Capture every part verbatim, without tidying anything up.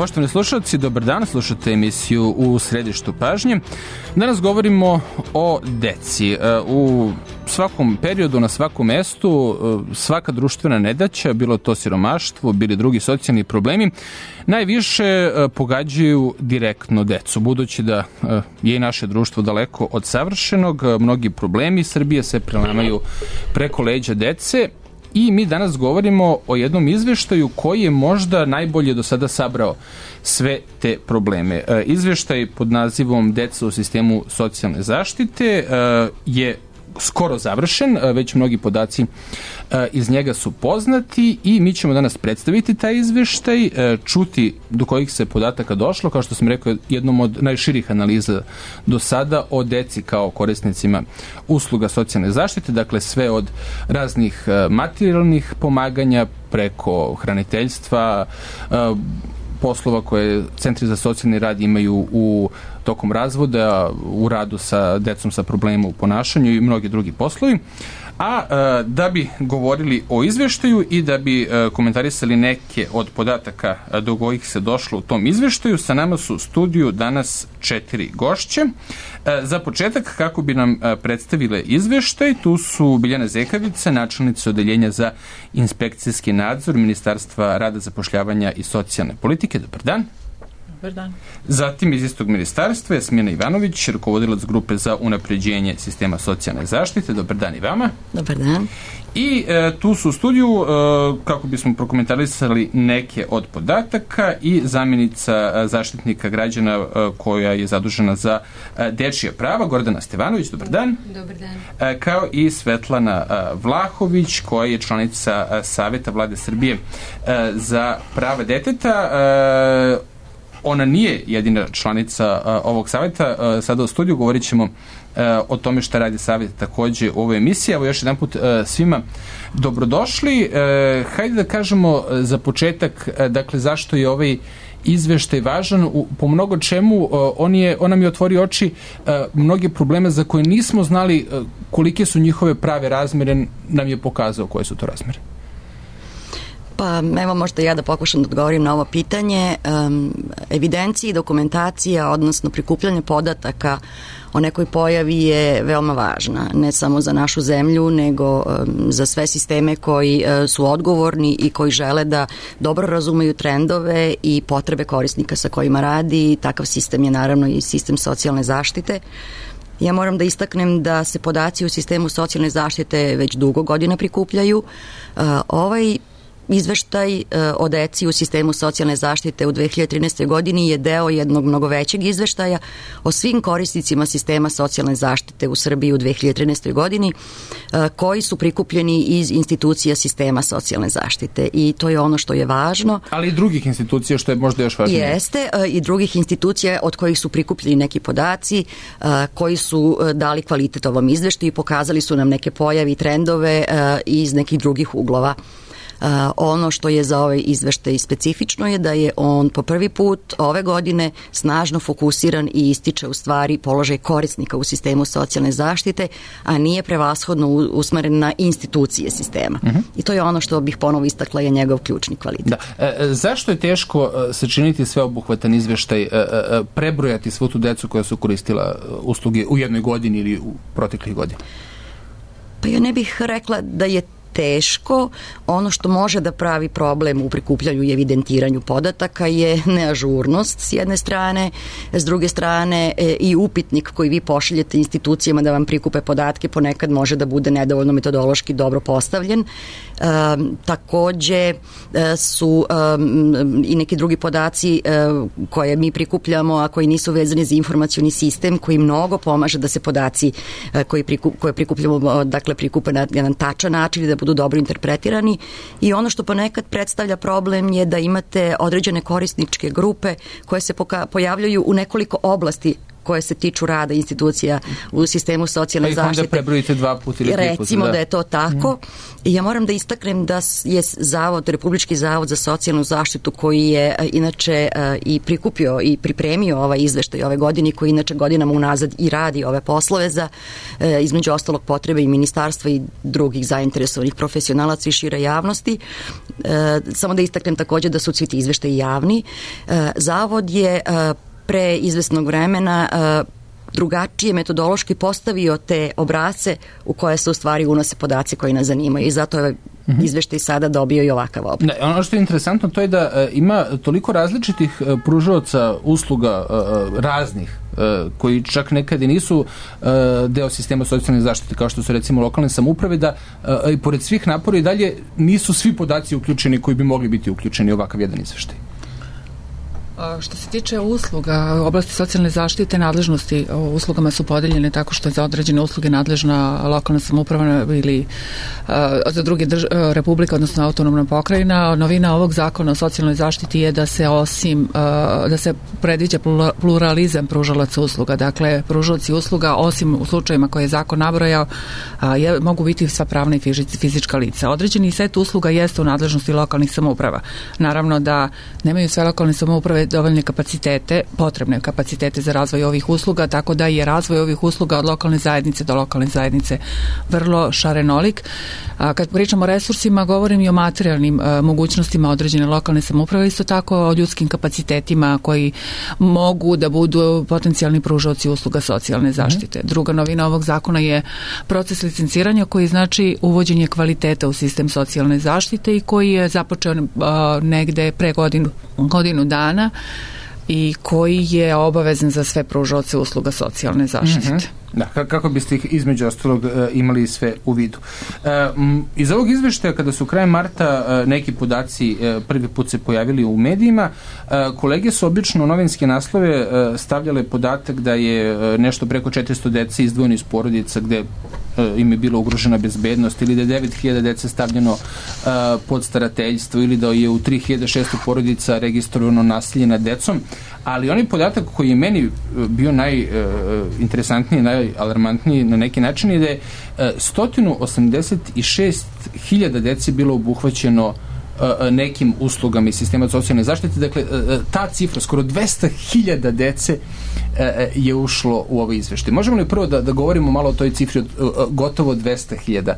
Poštovani slušalci, dobar dan, slušate emisiju U središtu pažnje. Danas govorimo o deci. U svakom periodu, na svakom mestu, svaka društvena nedaća, bilo to siromaštvo, bili drugi socijalni problemi, najviše pogađaju direktno decu. Budući da je i naše društvo daleko od savršenog, mnogi problemi Srbije se prelamaju preko leđa dece. I mi danas govorimo o jednom izveštaju koji je možda najbolje do sada sabrao sve te probleme. Izveštaj pod nazivom Deca u sistemu socijalne zaštite je skoro završen, već mnogi podaci iz njega su poznati i mi ćemo danas predstaviti taj izveštaj, čuti do kojih se podataka došlo, kao što sam rekao, jednom od najširih analiza do sada o deci kao korisnicima usluga socijalne zaštite, dakle sve od raznih materijalnih pomaganja preko hraniteljstva, poslova koje centri za socijalni rad imaju u tokom razvoda, u radu sa decom sa problemima u ponašanju i mnogi drugi poslovi. A e, da bi govorili o izveštaju i da bi e, komentarisali neke od podataka do kojih se došlo u tom izveštaju, sa nama su u studiju danas četiri gošće. E, za početak, kako bi nam e, predstavile izveštaj, tu su Biljana Zekavica, načelnica Odeljenja za inspekcijski nadzor Ministarstva rada, zapošljavanja i socijalne politike. Dobar dan. Dobar dan. Zatim iz istog ministarstva Jasmina Ivanović, rukovodilac grupe za unapređenje sistema socijalne zaštite. Dobar dan i vama. Dobar dan. I e, tu su u studiju, e, kako bismo prokomentarisali neke od podataka, i zamjenica zaštitnika građana e, koja je zadužena za e, dečija prava, Gordana Stevanović. Dobar dan. Dobar dan. E, kao i Svetlana e, Vlahović, koja je članica e, Saveta Vlade Srbije e, za prava deteta. E, Ona nije jedina članica uh, ovog saveta. Uh, sada u studiju govorit ćemo uh, o tome šta radi savet takođe u ovoj emisiji. Evo još jedan put uh, svima dobrodošli. Uh, hajde da kažemo uh, za početak, uh, dakle, zašto je ovaj izveštaj važan. U, po mnogo čemu uh, on, je, on nam je otvorio oči uh, mnoge probleme za koje nismo znali uh, kolike su njihove prave razmere, nam je pokazao koje su to razmere. Pa evo možda ja da pokušam da odgovorim na ovo pitanje. Um, evidencija i dokumentacija, odnosno prikupljanje podataka o nekoj pojavi je veoma važna, ne samo za našu zemlju, nego um, za sve sisteme koji uh, su odgovorni i koji žele da dobro razumeju trendove i potrebe korisnika sa kojima radi. Takav sistem je naravno i sistem socijalne zaštite. Ja moram da istaknem da se podaci u sistemu socijalne zaštite već dugo godina prikupljaju. Uh, ovaj Izveštaj o deci u sistemu socijalne zaštite u dve hiljade trinaestoj. godini je deo jednog mnogo većeg izveštaja o svim korisnicima sistema socijalne zaštite u Srbiji u dve hiljade trinaestoj. godini, koji su prikupljeni iz institucija sistema socijalne zaštite, i to je ono što je važno. Ali i drugih institucija, što je možda još važnije. Jeste, i drugih institucija od kojih su prikupljeni neki podaci koji su dali kvalitet ovom izveštaju i pokazali su nam neke pojave i trendove iz nekih drugih uglova. Uh, ono što je za ovaj izveštaj specifično je da je on po prvi put ove godine snažno fokusiran i ističe u stvari položaj korisnika u sistemu socijalne zaštite, a nije prevashodno usmeren na institucije sistema. Uh-huh. I to je ono što bih ponovo istakla je njegov ključni kvalitet. Da. E, zašto je teško sačiniti sveobuhvatan izveštaj, e, e, prebrojati svu tu decu koja su koristila usluge u jednoj godini ili u proteklih godina? Pa ja ne bih rekla da je teško. Ono što može da pravi problem u prikupljanju i evidentiranju podataka je neažurnost s jedne strane, s druge strane e, i upitnik koji vi pošaljete institucijama da vam prikupe podatke ponekad može da bude nedovoljno metodološki dobro postavljen. E, takođe e, su e, i neki drugi podaci e, koje mi prikupljamo, a koji nisu vezani za informacioni sistem, koji mnogo pomaže da se podaci e, koji prikup, koje prikupljamo, dakle prikupe na jedan tačan način i da budu dobro interpretirani. I ono što ponekad predstavlja problem je da imate određene korisničke grupe koje se poka- pojavljaju u nekoliko oblasti koje se tiču rada institucija u sistemu socijalne zaštite. Pa ih onda prebrojite dva puta ili tri puta. Recimo da. da je to tako. Mm. I ja moram da istaknem da je Zavod, Republički zavod za socijalnu zaštitu, koji je inače i prikupio i pripremio ovaj izveštaj ove godine, koji inače godinama unazad i radi ove poslove za između ostalog potrebe i ministarstva i drugih zainteresovanih profesionalaca i šire javnosti. Samo da istaknem takođe da su svi ti izveštaji javni. Zavod je pre izvesnog vremena drugačije metodološki postavio te obrasce u koje se u stvari unose podaci koji nas zanimaju i zato je izveštaj sada dobio i ovakav oblik. Ne, ono što je interesantno to je da e, ima toliko različitih e, pružaoca usluga e, raznih e, koji čak nekad i nisu e, deo sistema socijalne zaštite kao što su recimo lokalne samouprave, da e, i pored svih napora i dalje nisu svi podaci uključeni koji bi mogli biti uključeni u ovakav jedan izveštaj. Što se tiče usluga, oblasti socijalne zaštite, nadležnosti uslugama su podeljene tako što je za određene usluge nadležna lokalna samouprava ili a, za druge drž- republika, odnosno autonomna pokrajina. Novina ovog zakona o socijalnoj zaštiti je da se osim, a, da se predviđa pluralizam pružalaca usluga. Dakle, pružalci usluga, osim u slučajima koje je zakon nabrojao, a, je, mogu biti sva pravna i fizička lica. Određeni set usluga jeste u nadležnosti lokalnih samouprava. Naravno da nemaju sve lokalne samouprave dovoljne kapacitete, potrebne kapacitete za razvoj ovih usluga, tako da je razvoj ovih usluga od lokalne zajednice do lokalne zajednice vrlo šarenolik. A kad pričamo o resursima, govorim i o materijalnim a, mogućnostima određene lokalne samouprave, isto tako o ljudskim kapacitetima koji mogu da budu potencijalni pružaoci usluga socijalne zaštite. Mm-hmm. Druga novina ovog zakona je proces licenciranja koji znači uvođenje kvaliteta u sistem socijalne zaštite i koji je započeo a, negde pre godinu, godinu dana i koji je obavezan za sve pružaoce usluga socijalne zaštite. Mm-hmm. Da, kako biste ih između ostalog imali sve u vidu. E, iz ovog izveštaja, kada su krajem marta neki podaci prvi put se pojavili u medijima, kolege su obično u novinske naslove stavljale podatak da je nešto preko četiristo dece izdvojeno iz porodica gde im je bila ugrožena bezbednost, ili da je devet hiljada dece stavljeno uh, pod starateljstvo, ili da je u tri hiljade šesto porodica registrovano nasilje nad decom, ali onaj podatak koji je meni bio najinteresantniji, uh, najalarmantniji na neki način je da je uh, sto osamdeset šest hiljada dece bilo obuhvaćeno nekim uslugama iz sistema socijalne zaštite. Dakle, ta cifra, skoro dvesta hiljada dece je ušlo u ovaj izveštaj. Možemo li prvo da, da govorimo malo o toj cifri od gotovo dvesta hiljada?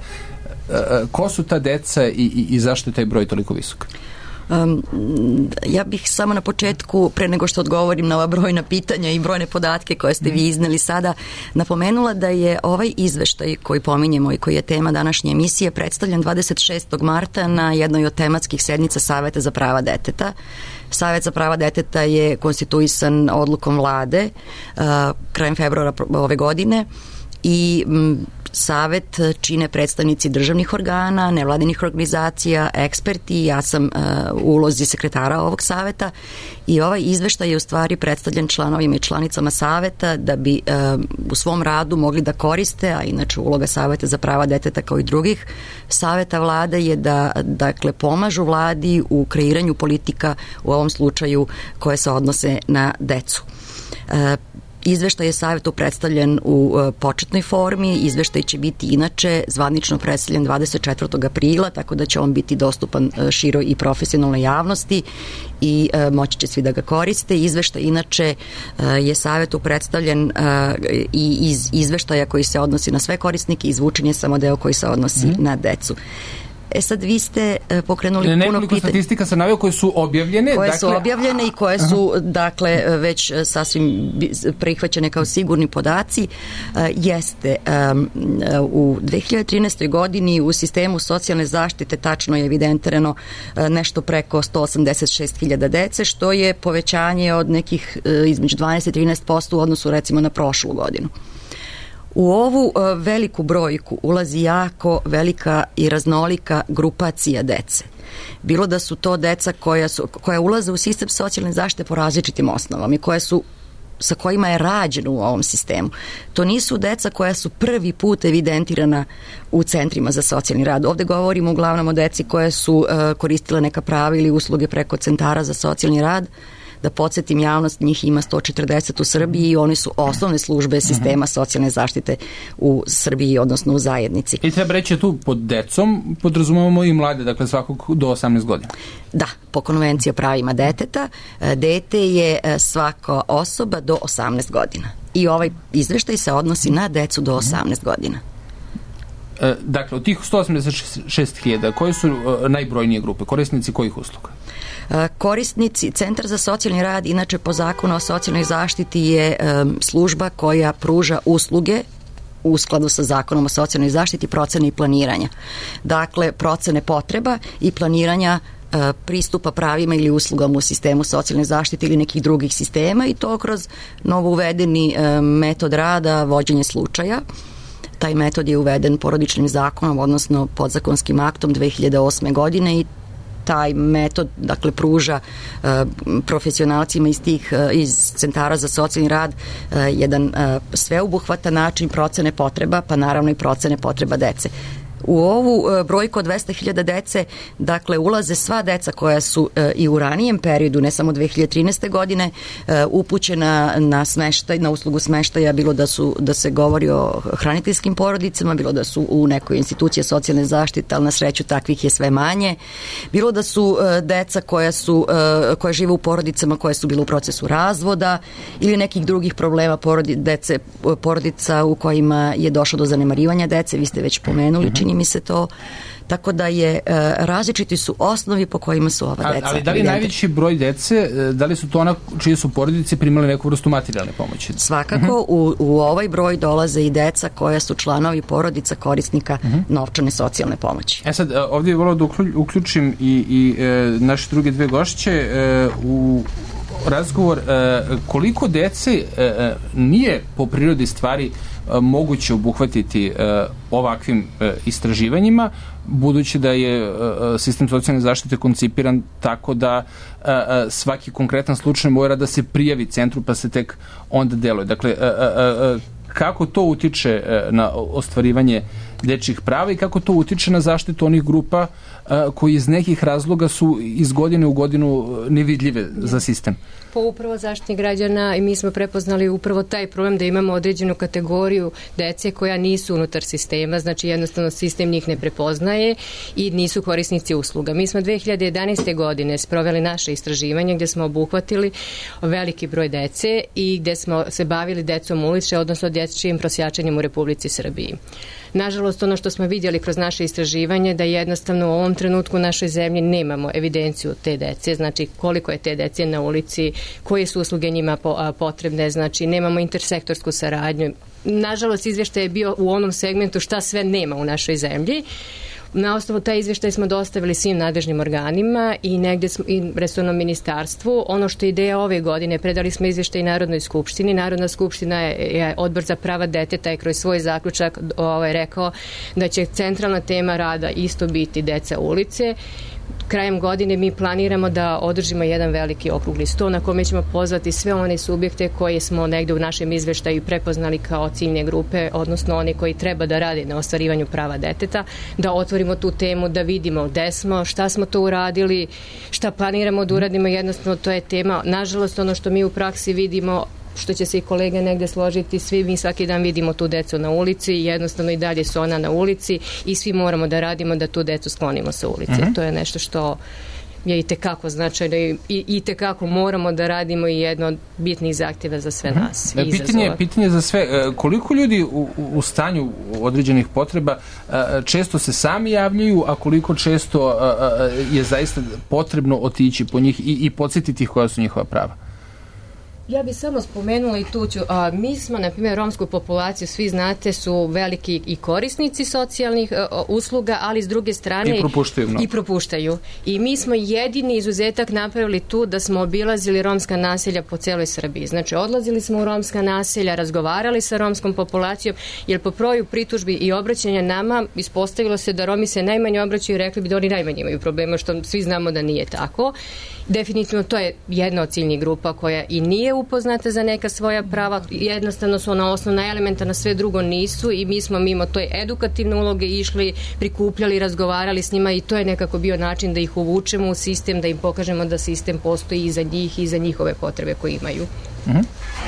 Ko su ta deca i, i, i zašto je taj broj toliko visok? Um, ja bih samo na početku, pre nego što odgovorim na ova brojna pitanja i brojne podatke koje ste vi izneli sada, napomenula da je ovaj izveštaj koji pominjemo i koji je tema današnje emisije predstavljen dvadeset šestog marta na jednoj od tematskih sednica Saveta za prava deteta. Savet za prava deteta je konstituisan odlukom vlade uh, krajem februara ove godine i m, Savet čine predstavnici državnih organa, nevladinih organizacija, eksperti, ja sam uh, u ulozi sekretara ovog saveta i ovaj izveštaj je u stvari predstavljen članovima i članicama saveta da bi uh, u svom radu mogli da koriste, a inače uloga Saveta za prava deteta kao i drugih saveta vlade je da dakle pomažu vladi u kreiranju politika, u ovom slučaju koje se odnose na decu. Uh, Izveštaj je savetu predstavljen u uh, početnoj formi, izveštaj će biti inače zvanično predstavljen dvadeset četvrtog aprila, tako da će on biti dostupan uh, široj i profesionalnoj javnosti i uh, moći će svi da ga koriste. Izveštaj inače uh, je savetu predstavljen uh, i iz izveštaja koji se odnosi na sve korisnike, izvučen je samo deo koji se odnosi mm-hmm. na decu. E sad, vi ste uh, pokrenuli puno pitanja. Nekoliko statistika sam naveo koje su objavljene. Koje dakle, su objavljene i koje su, aha. dakle, već sasvim prihvaćene kao sigurni podaci. Uh, jeste, um, u dve hiljade trinaestoj godini u sistemu socijalne zaštite tačno je evidentirano uh, nešto preko sto osamdeset šest hiljada dece, što je povećanje od nekih uh, između dvanaest i trinaest posto u odnosu recimo na prošlu godinu. U ovu uh, veliku brojku ulazi jako velika i raznolika grupacija dece. Bilo da su to deca koja, su, koja ulaze u sistem socijalne zaštite po različitim osnovama i koje su sa kojima je rađeno u ovom sistemu. To nisu deca koja su prvi put evidentirana u centrima za socijalni rad. Ovde govorimo uglavnom o deci koje su uh, koristile neka prava ili usluge preko centara za socijalni rad, Da podsjetim javnost, njih ima sto četrdeset u Srbiji i oni su osnovne službe sistema socijalne zaštite u Srbiji, odnosno u zajednici. I treba reći tu pod decom podrazumevamo i mlade, dakle svakog do osamnaest godina. Da, po konvenciji o pravima deteta, dete je svaka osoba do osamnaest godina. I ovaj izveštaj se odnosi na decu do osamnaest godina. E, dakle, od tih sto osamdeset šest hiljada, koje su e, najbrojnije grupe? Korisnici kojih usluga? E, korisnici, Centar za socijalni rad, inače po zakonu o socijalnoj zaštiti je e, služba koja pruža usluge u skladu sa zakonom o socijalnoj zaštiti, procene i planiranja. Dakle, procene potreba i planiranja pristupa pravima ili uslugama u sistemu socijalne zaštite ili nekih drugih sistema i to kroz novo uvedeni metod rada, vođenje slučaja. Taj metod je uveden porodičnim zakonom, odnosno podzakonskim aktom dve hiljade osme godine i taj metod, dakle, pruža uh, profesionalcima iz tih, uh, iz centara za socijalni rad uh, jedan uh, sveobuhvatan način procene potreba, pa naravno i procene potreba dece. U ovu brojku od dvesta hiljada dece, dakle, ulaze sva deca koja su e, i u ranijem periodu, ne samo dve hiljade trinaeste godine, e, upućena na smeštaj, na uslugu smeštaja, bilo da su da se govori o hraniteljskim porodicama, bilo da su u nekoj instituciji socijalne zaštite, ali na sreću takvih je sve manje, bilo da su e, deca koja su e, koja žive u porodicama koje su bile u procesu razvoda ili nekih drugih problema porodi, dece, porodica u kojima je došlo do zanemarivanja dece, vi ste već pomenuli, čini mi se to, tako da je različiti su osnovi po kojima su ova deca. Ali da li najveći broj dece, da li su to ona čije su porodice primali neku vrstu materijalne pomoći? Svakako, uh-huh. u, u ovaj broj dolaze i deca koja su članovi porodica korisnika uh-huh. novčane socijalne pomoći. E sad, ovdje je volio da uključim i, i e, naše druge dve gošće e, u razgovor e, koliko dece e, nije po prirodi stvari moguće obuhvatiti uh, ovakvim uh, istraživanjima, budući da je uh, sistem socijalne zaštite koncipiran tako da uh, uh, svaki konkretan slučaj mora da se prijavi centru pa se tek onda deluje. Dakle, uh, uh, uh, kako to utiče uh, na ostvarivanje dečjih prava i kako to utiče na zaštitu onih grupa uh, koji iz nekih razloga su iz godine u godinu nevidljive za sistem? Po upravo zaštitnih građana i mi smo prepoznali upravo taj problem da imamo određenu kategoriju dece koja nisu unutar sistema, znači jednostavno sistem njih ne prepoznaje i nisu korisnici usluga. Mi smo dve hiljade jedanaeste godine sproveli naše istraživanje gde smo obuhvatili veliki broj dece i gde smo se bavili decom ulice, odnosno dječjim prosjačenjem u Republici Srbiji. Nažalost, ono što smo vidjeli kroz naše istraživanje da jednostavno u ovom trenutku u našoj zemlji nemamo evidenciju te dece, znači koliko je te dece na ulici, koje su usluge njima potrebne, znači nemamo intersektorsku saradnju. Nažalost, izvještaj je bio u onom segmentu šta sve nema u našoj zemlji. Na osnovu taj izvještaj smo dostavili svim nadležnim organima i negde smo, i resornom ministarstvu. Ono što je ideja ove godine, predali smo izvještaj Narodnoj skupštini. Narodna skupština je, je Odbor za prava deteta i kroz svoj zaključak ovaj, rekao da će centralna tema rada isto biti deca ulice. Krajem godine mi planiramo da održimo jedan veliki okrugli sto na kome ćemo pozvati sve one subjekte koje smo negde u našem izveštaju prepoznali kao ciljne grupe, odnosno oni koji treba da rade na ostvarivanju prava deteta, da otvorimo tu temu, da vidimo gde smo, šta smo to uradili, šta planiramo da uradimo, jednostavno to je tema. Nažalost, ono što mi u praksi vidimo, što će se i kolege negde složiti, svi mi svaki dan vidimo tu decu na ulici i jednostavno i dalje su ona na ulici i svi moramo da radimo da tu decu sklonimo sa ulici. Uh-huh. To je nešto što je i tekako značajno i, i tekako moramo da radimo i jedno od bitnih zahtjeva za sve nas. Uh-huh. Pitanje, pitanje za sve, koliko ljudi u, u stanju određenih potreba često se sami javljaju, a koliko često je zaista potrebno otići po njih i, i podsjetiti ih koja su njihova prava? Ja bih samo spomenula i tu ću, a, mi smo, na primjer, romsku populaciju, svi znate, su veliki i korisnici socijalnih a, usluga, ali s druge strane i propuštaju, no. i propuštaju. I mi smo jedini izuzetak napravili tu da smo obilazili romska naselja po celoj Srbiji. Znači, odlazili smo u romska naselja, razgovarali sa romskom populacijom, jer po broju pritužbi i obraćanja nama ispostavilo se da Romi se najmanje obraćaju i rekli bi da oni najmanje imaju problema, što svi znamo da nije tako. Definitivno to je jedna od ciljnih grupa koja i nije upoznate za neka svoja prava, jednostavno su ona osnovna elementarna, sve drugo nisu i mi smo mimo toj edukativne uloge išli, prikupljali, razgovarali s njima i to je nekako bio način da ih uvučemo u sistem, da im pokažemo da sistem postoji i za njih i za njihove potrebe koje imaju. Uh-huh.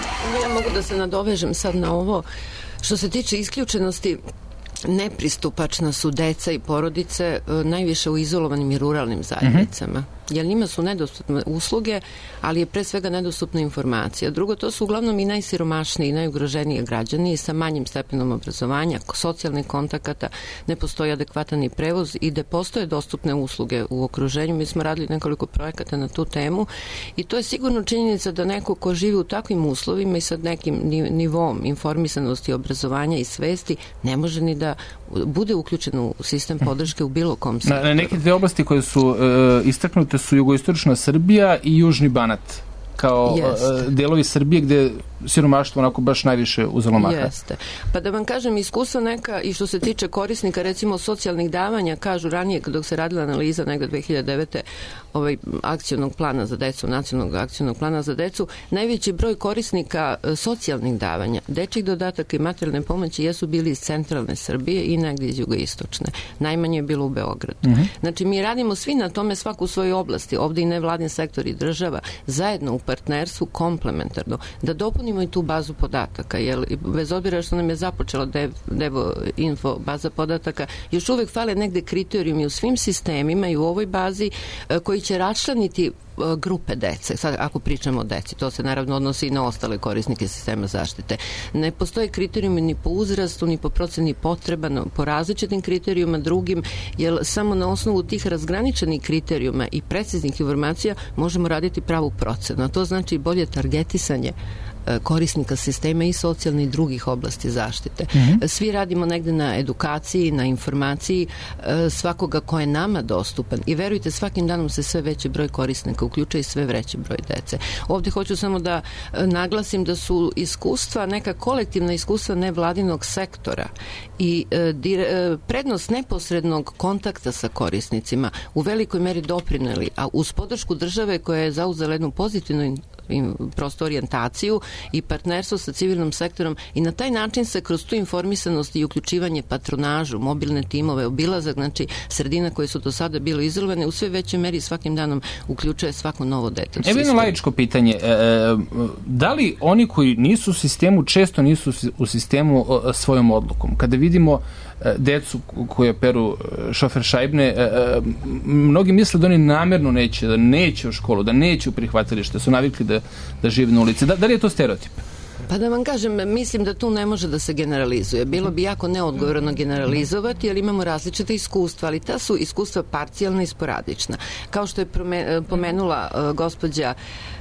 Ja mogu da se nadovežem sad na ovo. Što se tiče isključenosti, nepristupačna su deca i porodice najviše u izolovanim i ruralnim zajednicama. Uh-huh. Jer njima su nedostupne usluge, ali je pre svega nedostupna informacija. Drugo, to su uglavnom i najsiromašniji i najugroženiji građani sa manjim stepenom obrazovanja, socijalnih kontakata, ne postoji adekvatan i prevoz i da postoje dostupne usluge u okruženju. Mi smo radili nekoliko projekata na tu temu i to je sigurno činjenica da neko ko živi u takvim uslovima i sa nekim nivom informisanosti, obrazovanja i svesti ne može ni da bude uključen u sistem podrške u bilo kom sektoru. Na, na neke dve oblasti koje su e, istaknute su jugoistočna Srbija i Južni Banat kao yes. delovi Srbije gde siromaštvo onako baš najviše uzelo maha. Jeste. Pa da vam kažem, iskustva neka i što se tiče korisnika, recimo socijalnih davanja, kažu ranije dok se radila analiza negde dve hiljade devete ovaj akcionog plana za decu, nacionalnog akcionog plana za decu, najveći broj korisnika socijalnih davanja, dečjih dodataka i materijalne pomoći jesu bili iz centralne Srbije i negde iz jugoistočne. Najmanje je bilo u Beogradu. Uh-huh. Znači, mi radimo svi na tome, svako u svojoj oblasti, ovde i nevladin sektor i država, zajedno u partnerstvu, komplementarno, da dopunimo i tu bazu podataka, jer bez obzira što nam je započelo Dev, Devo Info baza podataka, još uvek fale negde kriterijumi u svim sistemima i u ovoj bazi koji će raščlaniti grupe dece. Sad, ako pričamo o deci, to se naravno odnosi i na ostale korisnike sistema zaštite. Ne postoje kriterijumi ni po uzrastu, ni po proceni potreba, no, po različitim kriterijuma drugim, jer samo na osnovu tih razgraničenih kriterijuma i preciznih informacija možemo raditi pravu procenu. A to znači bolje targetisanje korisnika sistema i socijalne i drugih oblasti zaštite. Mm-hmm. Svi radimo negde na edukaciji, na informaciji svakoga ko je nama dostupan i verujte, svakim danom se sve veći broj korisnika uključuje i sve veći broj dece. Ovde hoću samo da naglasim da su iskustva, neka kolektivna iskustva nevladinog sektora i prednost neposrednog kontakta sa korisnicima u velikoj meri doprineli, a uz podršku države koja je zauzela jednu pozitivnu prosto orijentaciju i partnerstvo sa civilnom sektorom i na taj način se kroz tu informisanost i uključivanje patronažu, mobilne timove, obilazak, znači sredina koje su do sada bilo izolovane, u sve većoj meri svakim danom uključuje svako novo dete. Evo jedno laičko pitanje. E, da li oni koji nisu u sistemu često nisu u sistemu svojom odlukom? Kada vidimo decu koje peru šofer šajbne, mnogi misle da oni namerno neće, da neće u školu, da neće u prihvatilište, su navikli da, da žive na ulici. Da, da li je to stereotip? Pa da vam kažem, mislim da tu ne može da se generalizuje. Bilo bi jako neodgovorno generalizovati, jer imamo različite iskustva, ali ta su iskustva parcijalna i sporadična. Kao što je pomenula gospođa,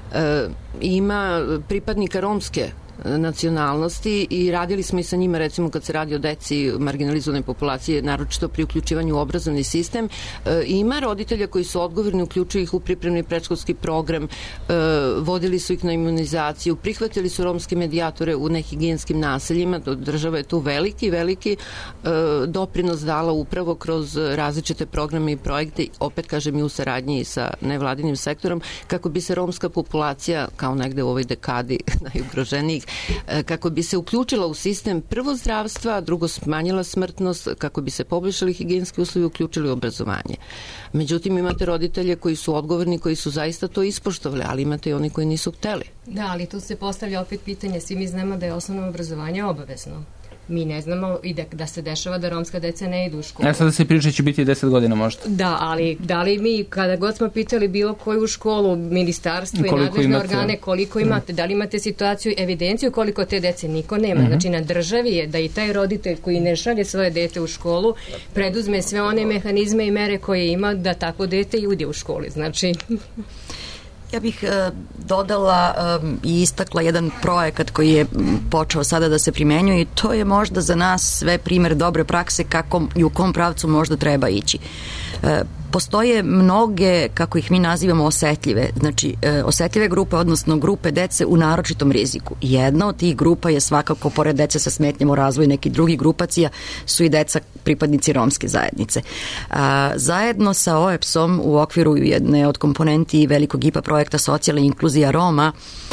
ima pripadnika romske nacionalnosti i radili smo i sa njima, recimo kad se radi o deci marginalizovane populacije, naročito pri uključivanju u obrazovni sistem. E, ima roditelja koji su odgovorni, uključuju ih u pripremni predškolski program, e, vodili su ih na imunizaciju, prihvatili su romske medijatore u nehigijenskim naseljima, država je tu veliki, veliki e, doprinos dala upravo kroz različite programe i projekte, opet kažem i u saradnji sa nevladinim sektorom, kako bi se romska populacija, kao negde u ovoj dekadi najugroženijih, kako bi se uključila u sistem prvo zdravstva, drugo smanjila smrtnost, kako bi se poboljšali higijenski uslovi, uključili u obrazovanje. Međutim, imate roditelje koji su odgovorni, koji su zaista to ispoštovali, ali imate i oni koji nisu hteli. Da, ali tu se postavlja opet pitanje, svi mi znamo da je osnovno obrazovanje obavezno. Mi ne znamo i da, da se dešava da romska deca ne idu u školu. Ja sad da se priča će biti deset godina možda. Da, ali da li mi, kada god smo pitali bilo koju školu, ministarstvo i nadležne imate organe, koliko imate, da li imate situaciju, evidenciju koliko te dece, niko nema. Uh-huh. Znači na državi je da i taj roditelj koji ne šalje svoje dete u školu preduzme sve one mehanizme i mere koje ima da tako dete i uđe u školi. Znači... Ja bih e, dodala e, i istakla jedan projekat koji je počeo sada da se primenjuje i to je možda za nas sve primer dobre prakse kako i u kom pravcu možda treba ići. E, Postoje mnoge, kako ih mi nazivamo, osetljive, znači osetljive grupe, odnosno grupe dece u naročitom riziku. Jedna od tih grupa je svakako, pored dece sa smetnjama u razvoju nekih drugih grupacija, su i deca pripadnici romske zajednice. A, zajedno sa O E P S-om u okviru jedne od komponenti velikog I P A projekta Socijalna inkluzija Roma,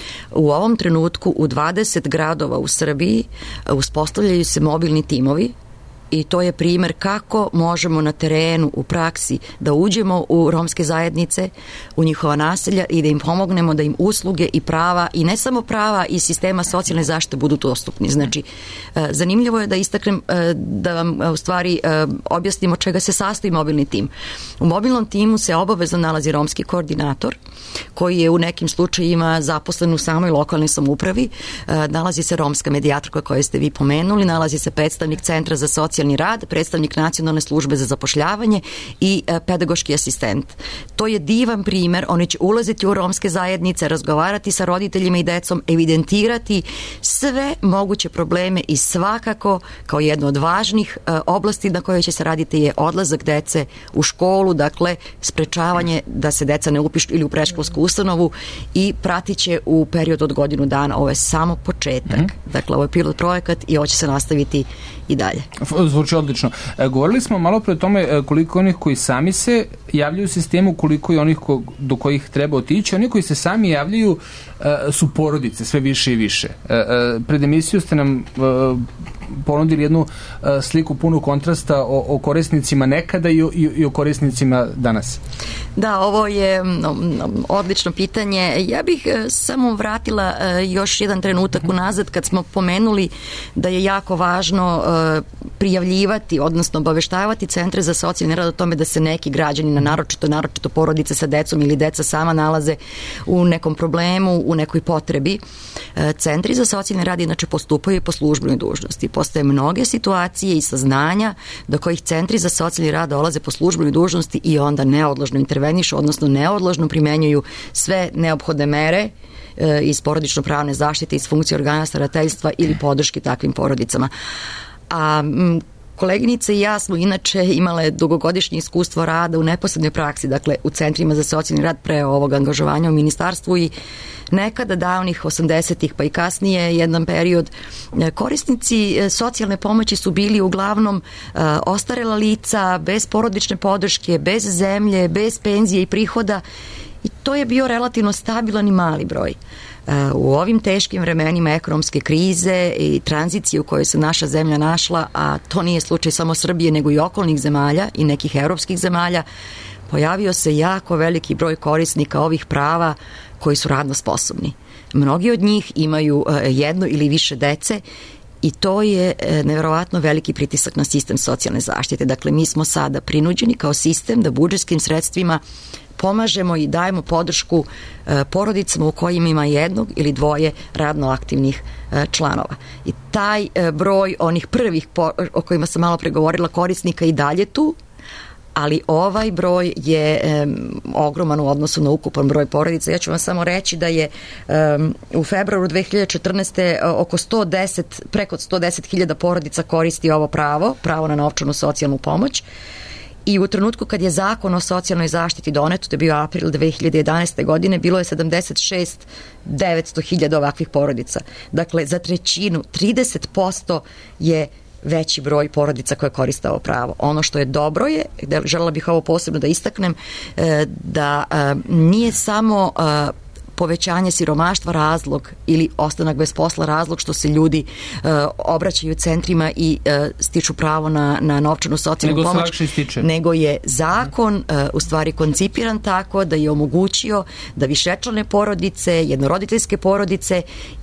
u ovom trenutku u dvadeset gradova u Srbiji uspostavljaju se mobilni timovi i to je primer kako možemo na terenu, u praksi, da uđemo u romske zajednice, u njihova naselja i da im pomognemo da im usluge i prava, i ne samo prava iz sistema socijalne zaštite, budu dostupni. Znači, zanimljivo je da istaknem, da vam u stvari objasnim od čega se sastoji mobilni tim. U mobilnom timu se obavezno nalazi romski koordinator, koji je u nekim slučajima zaposlen u samoj lokalnoj samoupravi, nalazi se romska medijatorka koju ste vi pomenuli, nalazi se predstavnik Centra za socijalni rad, predstavnik Nacionalne službe za zapošljavanje i pedagoški asistent. To je divan primer, oni će ulaziti u romske zajednice, razgovarati sa roditeljima i decom, evidentirati sve moguće probleme i svakako kao jedno od važnih oblasti na kojoj će se raditi je odlazak dece u školu, dakle sprečavanje da se deca ne upišu ili u predškolsku ustanovu i pratit će u period od godinu dana. Ovo je samo početak. Mm-hmm. Dakle, ovo je pilot projekat i ovo će se nastaviti i dalje. Zvuči odlično. E, govorili smo malo pre o tome koliko onih koji sami se javljaju u sistemu, koliko i onih ko, do kojih treba otići. Oni koji se sami javljaju e, su porodice, sve više i više. E, e, pred emisiju ste nam e, ponudili jednu e, sliku punu kontrasta o, o korisnicima nekada i o, i, i o korisnicima danas. Da, ovo je odlično pitanje. Ja bih samo vratila još jedan trenutak unazad kad smo pomenuli da je jako važno prijavljivati, odnosno obaveštavati centre za socijalni rad o tome da se neki građani, na naročito, naročito porodice sa decom ili deca sama nalaze u nekom problemu, u nekoj potrebi. Centri za socijalni rad inače postupaju po službenoj dužnosti. Postoje mnoge situacije i saznanja do kojih centri za socijalni rad dolaze po službenoj dužnosti i onda neodložno intervenišu, odnosno neodložno primenjuju sve neophodne mere e, iz porodično-pravne zaštite, iz funkcije organa starateljstva ili podrške takvim porodicama. A m, koleginice i ja smo inače imale dugogodišnje iskustvo rada u neposrednoj praksi, dakle u centrima za socijalni rad pre ovog angažovanja u ministarstvu i nekada davnih osamdesetih pa i kasnije jedan period korisnici socijalne pomoći su bili uglavnom uh, ostarela lica, bez porodične podrške, bez zemlje, bez penzije i prihoda i to je bio relativno stabilan i mali broj. Uh, u ovim teškim vremenima ekonomske krize i tranzicije u kojoj se naša zemlja našla, a to nije slučaj samo Srbije nego i okolnih zemalja i nekih evropskih zemalja, pojavio se jako veliki broj korisnika ovih prava koji su radno sposobni. Mnogi od njih imaju jedno ili više dece i to je neverovatno veliki pritisak na sistem socijalne zaštite. Dakle, mi smo sada prinuđeni kao sistem da budžetskim sredstvima pomažemo i dajemo podršku porodicama u kojima ima jednog ili dvoje radno aktivnih članova. I taj broj onih prvih o kojima sam malo pregovorila korisnika i dalje tu, ali ovaj broj je um, ogroman u odnosu na ukupan broj porodica. Ja ću vam samo reći da je um, u februaru dve hiljade četrnaeste. oko sto deset, preko sto deset hiljada porodica koristi ovo pravo, pravo na novčanu socijalnu pomoć. I u trenutku kad je zakon o socijalnoj zaštiti donet, to je bio april dve hiljade jedanaeste. godine, bilo je sedamdeset šest hiljada devetsto ovakvih porodica. Dakle, za trećinu, trideset posto je veći broj porodica koje koriste ovo pravo. Ono što je dobro je, želela bih ovo posebno da istaknem, da nije samo povećanje siromaštva razlog ili ostanak bez posla razlog što se ljudi obraćaju centrima i stiču pravo na, na novčanu socijalnu nego pomoć, nego je zakon u stvari koncipiran tako da je omogućio da višečlane porodice, jednoroditeljske porodice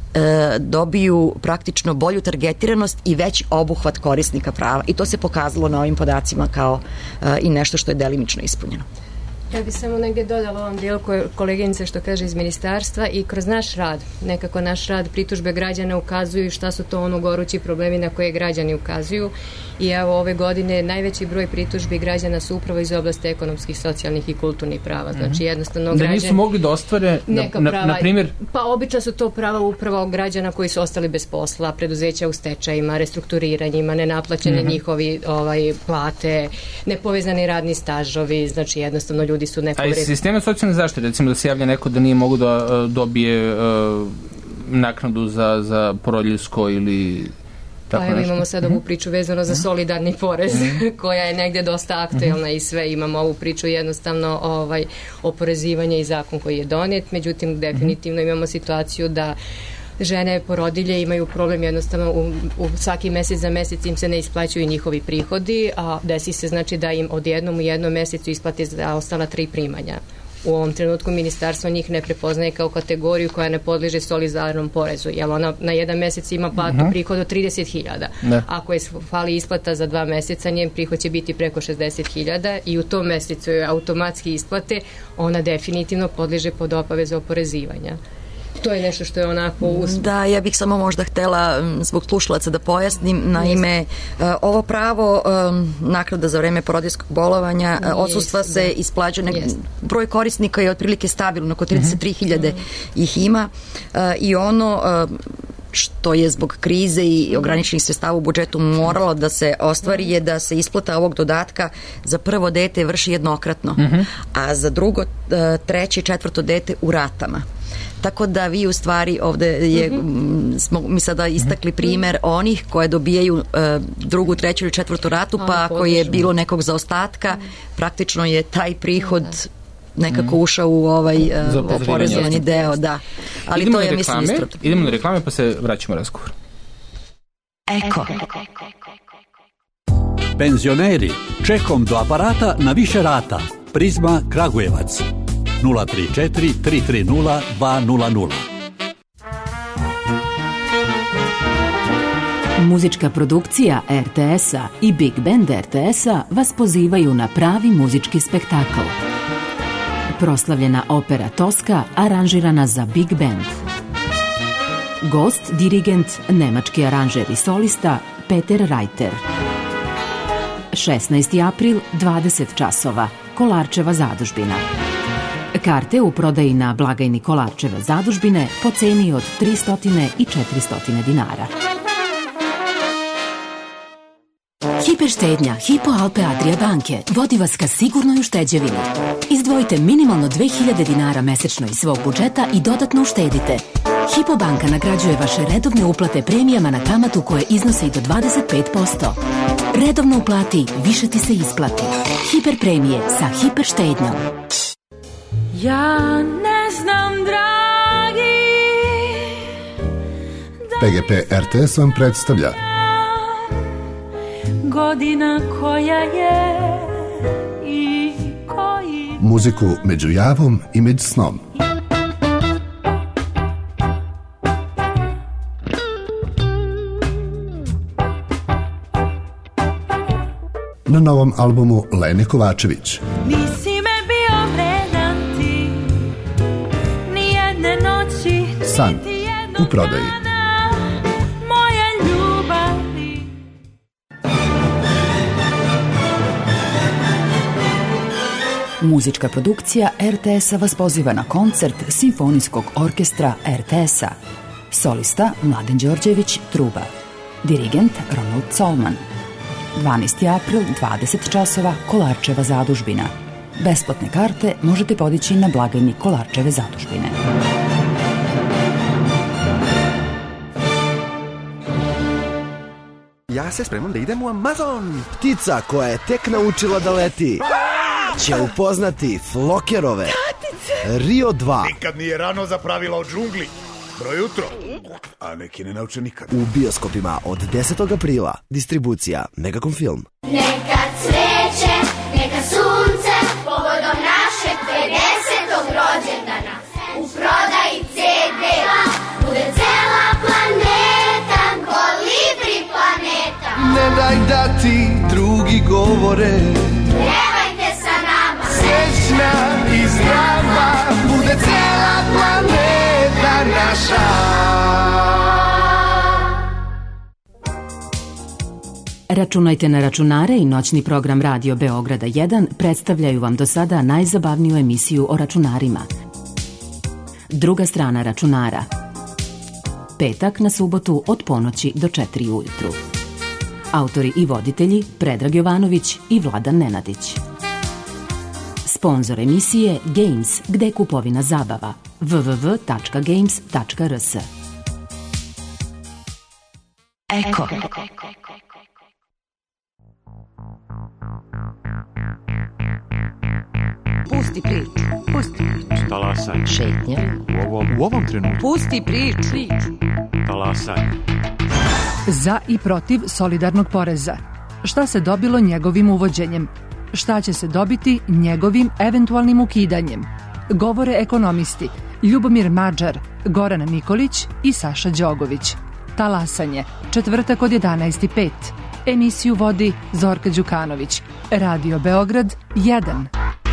dobiju praktično bolju targetiranost i veći obuhvat korisnika prava i to se pokazalo na ovim podacima kao i nešto što je delimično ispunjeno. Ja bih samo negdje dodala ovom dijelu koje koleginice što kaže iz ministarstva i kroz naš rad, nekako naš rad, pritužbe građana ukazuju šta su to ono gorući problemi na koje građani ukazuju i evo ove godine najveći broj pritužbi građana su upravo iz oblasti ekonomskih, socijalnih i kulturnih prava. Znači jednostavno građani... Da nisu mogli da ostvare, neka na, prava, na primjer... Pa obično su to prava upravo građana koji su ostali bez posla, preduzeća u stečajima, restrukturiranjima, nenaplaćene mm-hmm. njihovi ovaj, plate, nepovezani radni stažovi, znači jednostavno ljudi su neko... A iz sistema socijalne zaštite, recimo da se javlja neko da nije mogu da uh, dobije uh, naknadu za, za porodiljsko ili... Pa evo imamo sad ovu priču vezano za solidarni porez koja je negdje dosta aktuelna i sve imamo ovu priču jednostavno ovaj, oporezivanje i zakon koji je donijet, međutim definitivno imamo situaciju da žene porodilje imaju problem jednostavno u, u svaki mjesec za mjesec im se ne isplaćuju njihovi prihodi, a desi se znači da im odjednom u jednom mjesecu isplati za ostala tri primanja. U ovom trenutku ministarstvo njih ne prepoznaje kao kategoriju koja ne podliježe solidarnom porezu, jer ona na jedan mjesec ima platu uh-huh. prihod od trideset hiljada. Ako je fali isplata za dva mjeseca, njen prihod će biti preko šezdeset hiljada i u tom mjesecu je automatski isplate, ona definitivno podliježe pod obavezu oporezivanja. To je nešto što je onako uz... Da, ja bih samo možda htjela zbog slušalaca da pojasnim. Naime, ovo pravo naknada za vreme porodiljskog bolovanja, odsustva se isplaćuje, broj korisnika je otprilike stabilno, oko trideset tri hiljade ih ima i ono što je zbog krize i ograničenih sredstava u budžetu moralo da se ostvari je da se isplata ovog dodatka za prvo dete vrši jednokratno, uh-huh. a za drugo, treće i četvrto dete u ratama. Tako da vi u stvari ovde je, mm-hmm. smo mi sada istakli primjer onih koje dobijaju uh, drugu, treću ili četvrtu ratu, pa ako podržimo. Je bilo nekog zaostatka, praktično je taj prihod nekako ušao u ovaj uh, oporezovani deo, da. Ali idemo to je, reklame, mislim, istrp. Idemo na reklame pa se vraćamo razgovor. Eko. Penzioneri, čekom do aparata na više rata. Prizma Kragujevac. nula tri četiri tri tri nula dva nula nula. Muzička produkcija R T S-a i Big Band R T S-a vas pozivaju na pravi muzički spektakl. Proslavljena opera Toska aranžirana za Big Band. Gost, dirigent, nemački aranžer i solista Peter Reiter. šesnaesti april, dvadeset časova, Kolarčeva zadužbina. Karte u prodaji na blagajni Kolarčeve zadužbine po ceni od tristo i četiristo dinara. Hiperštednja Hypo Alpe Adria banke vodi vas ka sigurnoj ušteđevini. Izdvojite minimalno dve hiljade dinara mesečno iz svog budžeta i dodatno uštedite. Hypo banka nagrađuje vaše redovne uplate premijama na kamatu koje iznose i do dvadeset pet posto. Redovno uplati, više ti se isplati. Hiper premije sa hiperštednjom. Ja ne znam, dragi, P G P R T S vam predstavlja godina koja je i koji... muziku među javom i među snom. Na novom albumu Lene Kovačević. Nisi me bio vredan ti, ni jedne noći, San u prodaji. Moja ljubavi. Muzička produkcija R T S-a vas poziva na koncert Simfonijskog orkestra R T S-a. Solista Mladen Đorđević, truba. Dirigent Ronald Colman. dvanaesti april, dvadeset časova, Kolarčeva zadužbina. Besplatne karte možete podići na blagajni Kolarčeve zadužbine. Ja se spremam da idem u Amazon. Ptica koja je tek naučila da leti će upoznati Flokerove. Rio dva. Nikad nije rano za pravila o džungli. Dobro jutro. A neki ne nauče nikad. U bioskopima od desetog aprila. Distribucija Megacom Film. Neka cveće, neka sunce, povodom našeg pedesetog rođendana. U prodaji ce de bude cela planeta, Kolibri planeta. Ne daj da ti drugi govore. Pevajte sa nama. Srećna bude cijela planeta naša. Računajte na računare i noćni program Radio Beograda jedan predstavljaju vam do sada najzabavniju emisiju o računarima. Druga strana računara. Petak na subotu od ponoći do četiri ujutru. Autori i voditelji Predrag Jovanović i Vladan Nenadić. Sponzor emisije Games, gde je kupovina zabava. w w w tačka games tačka r s. Eko. Pusti priču. Pusti priču. Talasaj. Šetnja. U ovom, u ovom trenutku. Pusti priču. Talasaj. Za i protiv solidarnog poreza. Šta se dobilo njegovim uvođenjem? Šta će se dobiti njegovim eventualnim ukidanjem? Govore ekonomisti Ljubomir Mađar, Goran Nikolić i Saša Đogović. Talasanje, četvrtak od jedanaest i pet. Emisiju vodi Zorka Đukanović. Radio Beograd jedan.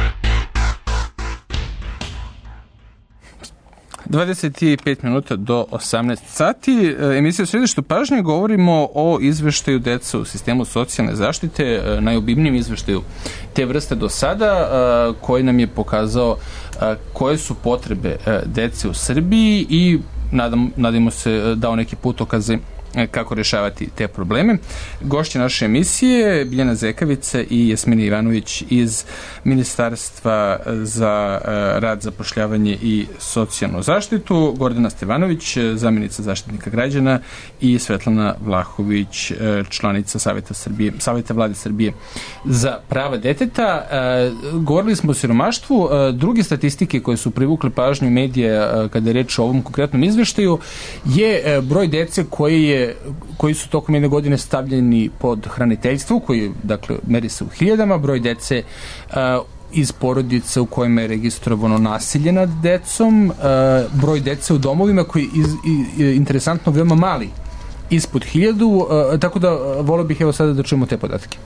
dvadeset pet minuta do osamnaest sati. Emisija u središtu pažnje, govorimo o izveštaju dece u sistemu socijalne zaštite, najobimnijem izveštaju te vrste do sada, koji nam je pokazao koje su potrebe dece u Srbiji i nadam, nadamo se dao neki putokaze kako rešavati te probleme. Gošće naše emisije Biljana Zekavica i Jasmina Ivanović iz Ministarstva za rad, zapošljavanje i socijalnu zaštitu, Gordana Stevanović, zamjenica zaštitnika građana i Svetlana Vlahović, članica Saveta Srbije, Saveta Vlade Srbije za prava deteta. Govorili smo o siromaštvu. Druge statistike koje su privukle pažnju medija kada je reč o ovom konkretnom izveštaju je broj dece koji je koji su tokom jedne godine stavljeni pod hraniteljstvo, koji, dakle, meri se u hiljadama, broj dece uh, iz porodica u kojima je registrovano nasilje nad decom, uh, broj dece u domovima koji je iz, i, interesantno veoma mali, ispod hiljadu, uh, tako da volio bih evo sada da čujemo te podatke.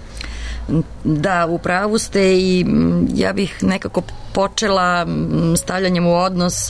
Da, u pravu ste i ja bih nekako počela stavljanjem u odnos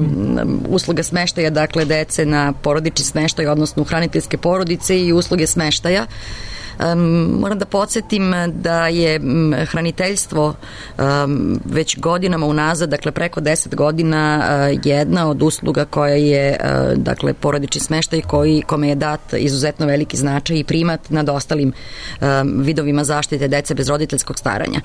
usluga smeštaja, dakle dece na porodični smeštaj, odnosno u hraniteljske porodice i usluge smeštaja. Um, moram da podsjetim da je hraniteljstvo um, već godinama unazad, dakle preko deset godina, uh, jedna od usluga koja je uh, dakle porodični smeštaj koji, kome je dat izuzetno veliki značaj i primat nad ostalim um, vidovima zaštite dece bez roditeljskog staranja.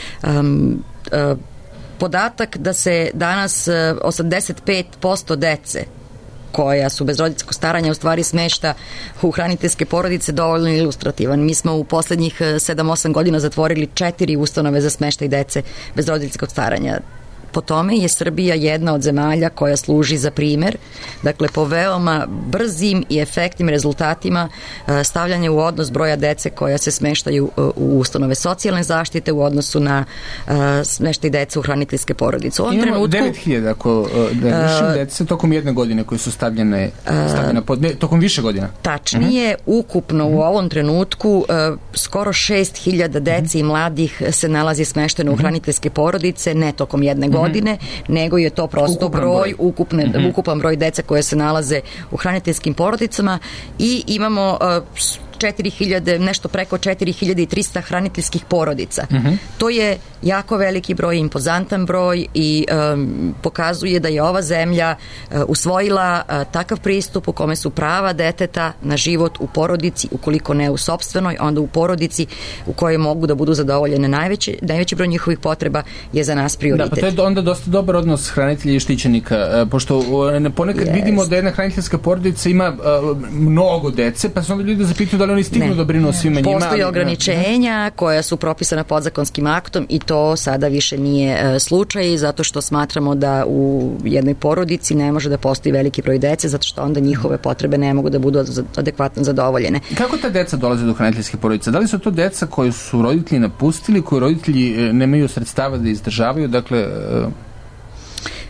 Um, uh, podatak da se danas uh, osamdeset pet posto dece koja su bez roditeljskog staranja u stvari smešta u hraniteljske porodice dovoljno ilustrativan. Mi smo u poslednjih sedam osam godina zatvorili četiri ustanove za smeštaj dece bez roditeljskog staranja. Po tome je Srbija jedna od zemalja koja služi za primer, dakle po veoma brzim i efektnim rezultatima stavljanja u odnos broja dece koja se smeštaju u ustanove socijalne zaštite u odnosu na smeštaj dece u hraniteljske porodice. U ovom Imamo trenutku devet hiljada ako ne višim dece tokom jedne godine koji su stavljene, stavljene pod, ne, tokom više godina. Tačnije, uh-huh. ukupno uh-huh. u ovom trenutku uh, skoro šest hiljada dece uh-huh. i mladih se nalazi smešteno uh-huh. u hraniteljske porodice, ne tokom jedne godine, godine, nego je to prosto ukupan broj, broj. Ukupne, mm-hmm. ukupan broj dece koje se nalaze u hraniteljskim porodicama i imamo uh, četiri hiljade, nešto preko četiri hiljade trista hraniteljskih porodica. Mm-hmm. To je jako veliki broj, impozantan broj i um, pokazuje da je ova zemlja uh, usvojila uh, takav pristup u kome su prava deteta na život u porodici, ukoliko ne u sopstvenoj, onda u porodici u kojoj mogu da budu zadovoljene najveći, najveći broj njihovih potreba je za nas prioritet. Da, pa to je onda dosta dobar odnos hranitelja i štićenika, pošto ponekad yes. vidimo da jedna hraniteljska porodica ima uh, mnogo dece, pa se onda ljudi zapitaju da li oni stignu da brinu o svima njima. Postoje ograničenja koja su propisana podzakonskim aktom i to sada više nije uh, slučaj, zato što smatramo da u jednoj porodici ne može da postoji veliki broj dece, zato što onda njihove potrebe ne mogu da budu adekvatno zadovoljene. Kako ta deca dolaze do hraniteljske porodice? Da li su to deca koji su roditelji napustili, koji roditelji nemaju sredstava da izdržavaju, dakle... Uh...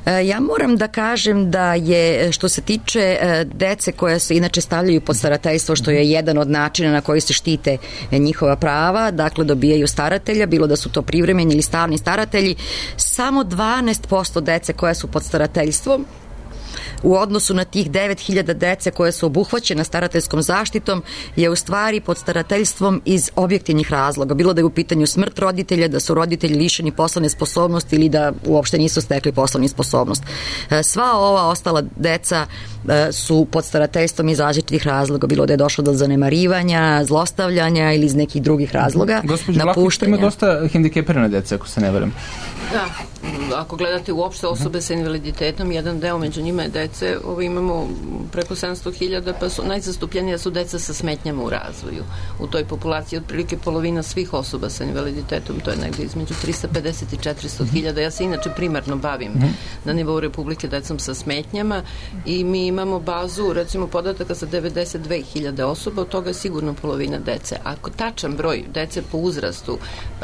Ja moram da kažem da je, što se tiče dece koja se inače stavljaju pod starateljstvo, što je jedan od načina na koji se štite njihova prava, dakle dobijaju staratelja, bilo da su to privremeni ili stalni staratelji, samo dvanaest posto dece koja su pod starateljstvom u odnosu na tih devet hiljada dece koje su obuhvaćena starateljskom zaštitom je u stvari pod starateljstvom iz objektivnih razloga. Bilo da je u pitanju smrt roditelja, da su roditelji lišeni poslovne sposobnosti ili da uopšte nisu stekli poslovnu sposobnost. Sva ova ostala deca su pod starateljstvom iz različitih razloga. Bilo da je došlo do zanemarivanja, zlostavljanja ili iz nekih drugih razloga. Gospođo Vlahović, ima dosta hendikepirane dece, ako se ne verujem. Da, ako gledate uopšte osobe sa invaliditetom, jedan deo među njima je dece, ovo imamo preko sedamsto hiljada, pa su najzastupljenija su deca sa smetnjama u razvoju. U toj populaciji otprilike polovina svih osoba sa invaliditetom, to je negde između trista pedeset i četiristo hiljada. Ja se inače primarno bavim na nivou Republike decom sa smetnjama i mi imamo bazu, recimo, podataka za devedeset dve hiljade osoba, od toga je sigurno polovina dece. Ako tačan broj dece po uzrastu,